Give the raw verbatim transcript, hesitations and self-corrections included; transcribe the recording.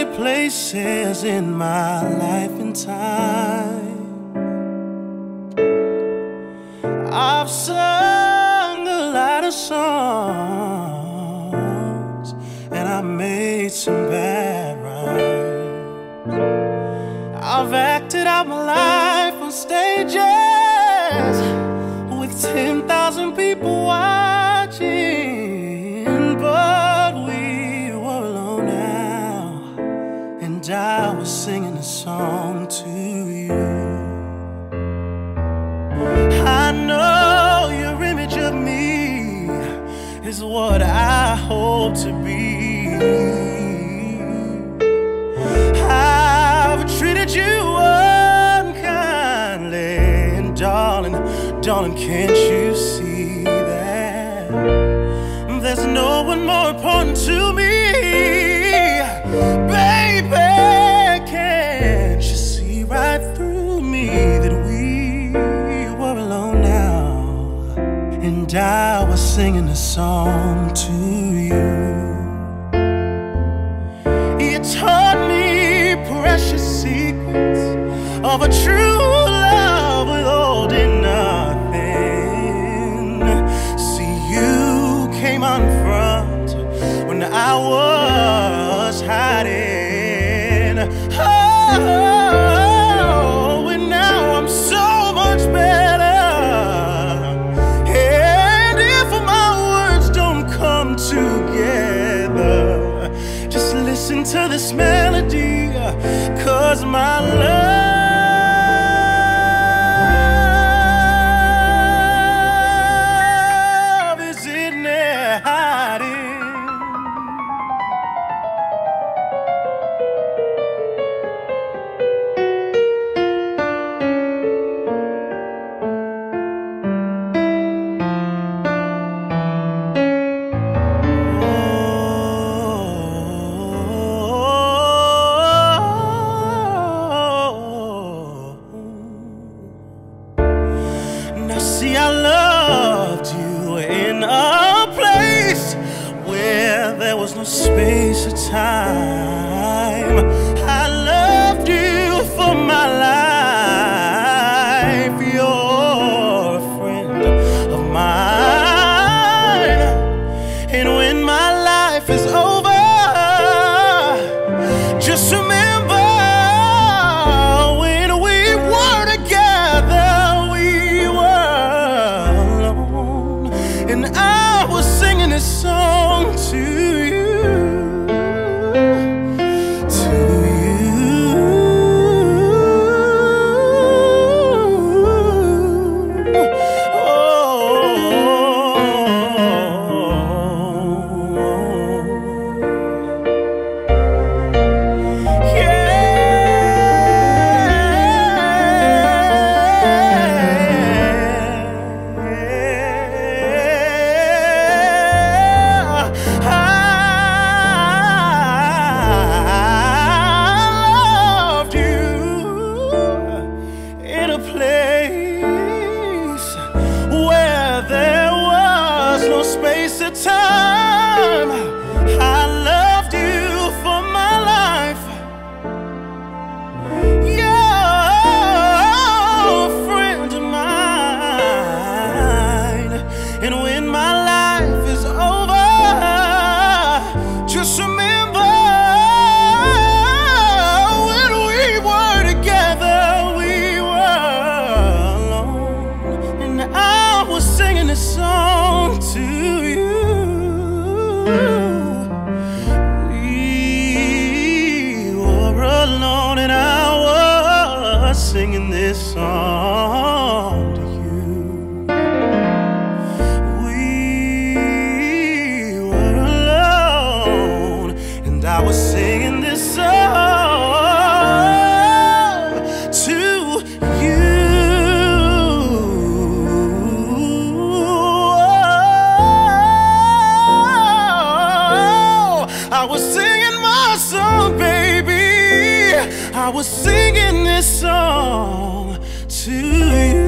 places in my life and time. I've sung a lot of songs, and I made some bad rhymes. I've acted out my life on stages with ten thousand people watching, but we were alone now, and I was singing a song to you. I know your image of me is what I hope to be. I've treated you unkindly, and darling, darling, can't you see that there's no one more important to me? Baby, can't you see right through me that we were alone now, and I was singing a song to you. You taught me precious secrets of a true love withholding nothing. See, you came on front when I was hiding. Oh, and now I'm so much better. And if my words don't come together, just listen to this melody, 'cause my love is in there hiding. See, I loved you in a place where there was no space or time. I loved you for my life. You're a friend of mine. And when my life is over, just remember when we were together, and I was singing this song to you, to you. Oh, space of time. I loved you for my life. You're a friend of mine. And when my life is over, just remember when we were together, we were alone, and I was singing this song to you. We were alone, and I was singing this song to you. We were alone, and I was singing this song to you. I was singing my song, baby. I was singing this song to you.